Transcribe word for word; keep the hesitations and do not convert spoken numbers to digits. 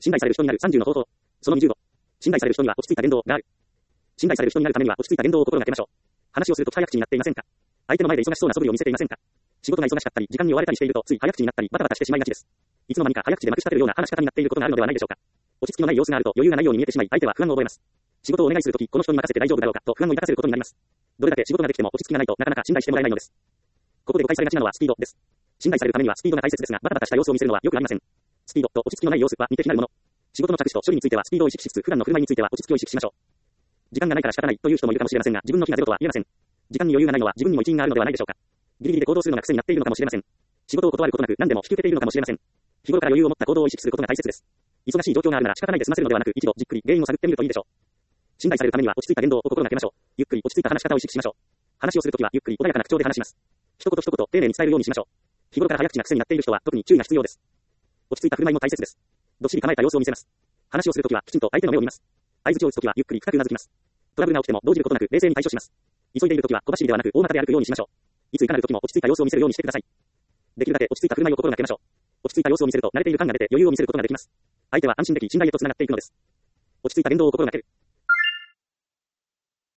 信頼される人になるさんじゅうの方法。そのにじゅうご。信頼される人には落ち着いた言動がある。信頼される人になるためには落ち着いた言動を心がけましょう。話をするとき早口になっていませんか？相手の前で忙しそうな素振りを見せていませんか？仕事が忙しかったり、時間に追われたりしていると、つい早口になったり、バタバタしてしまいがちです。いつの間にか早口でまくし立てるような話し方になっていることがあるのではないでしょうか。落ち着きのない様子があると余裕がないように見えてしまい、相手は不安を覚えます。仕事をお願いするとき、この人に任せて大丈夫だろうかと不安を抱かせることになります。どれだけ仕事ができても落ち着きがないとなかなか信頼してもらえないのです。ここで誤解されがちなのはスピードです。信頼されるためにはスピードが大切ですが、バタバタした様子を見せるのはよくありません。スピードと落ち着きのない様子は似て非なるもの。仕事の着手と処理についてはスピードを意識しつつ、普段の振る舞いについては落ち着きを意識しましょう。時間がないから仕方ないという人もいるかもしれませんが、自分の日がゼロとは言えません。時間に余裕がないのは自分にも一因があるのではないでしょうか。ギリギリで行動するのが癖になっているのかもしれません。仕事を断ることなく何でも引き受けているのかもしれません。日頃から余裕を持った行動を意識することが大切です。忙しい状況があるなら仕方ないで済ませるのではなく、一度じっくり原因を探ってみるといいでしょう。信頼されるためには落ち着いた言動を心がけましょう。ゆっくり落ち着いた話し方を意識しましょう。話をするときはゆっくり穏やかな口調で話します。一言一言丁寧に伝えるようにしましょう。日頃から早口な癖になっている人は特に注意が必要です。落ち着いた振る舞いも大切です。どっしり構えた様子を見せます。話をするときはきちんと相手の目を見ます。相槌を打つときはゆっくり深くうなずきます。トラブルが起きても動じることなく冷静に対処します。急いでいるときは小走りではなく大股で歩くようにしましょう。いついかなるときも落ち着いた様子を見せるようにしてください。できるだけ落ち着いた振る舞いを心がけましょう。落ち着いた様子を見せると慣れている感が出て余裕を見せることができます。相手は安心でき信頼へとつながっていくのです。落ち着いた言動を心がける。